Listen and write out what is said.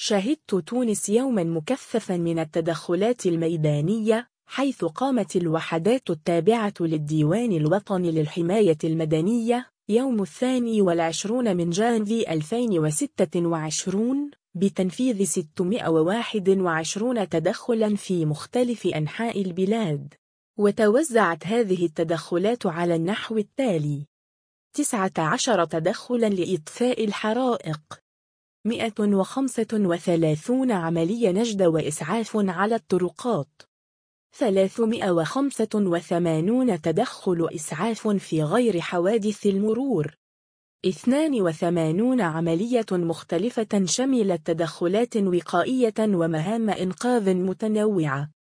شهدت تونس يوما مكثفا من التدخلات الميدانية، حيث قامت الوحدات التابعة للديوان الوطني للحماية المدنية يوم 22 من جانفي 2026 بتنفيذ 621 تدخلا في مختلف أنحاء البلاد. وتوزعت هذه التدخلات على النحو التالي: 19 تدخلا لإطفاء الحرائق، 135 عملية نجدة وإسعاف على الطرقات، 385 تدخل إسعاف في غير حوادث المرور، 82 عملية مختلفة شملت تدخلات وقائية ومهام إنقاذ متنوعة.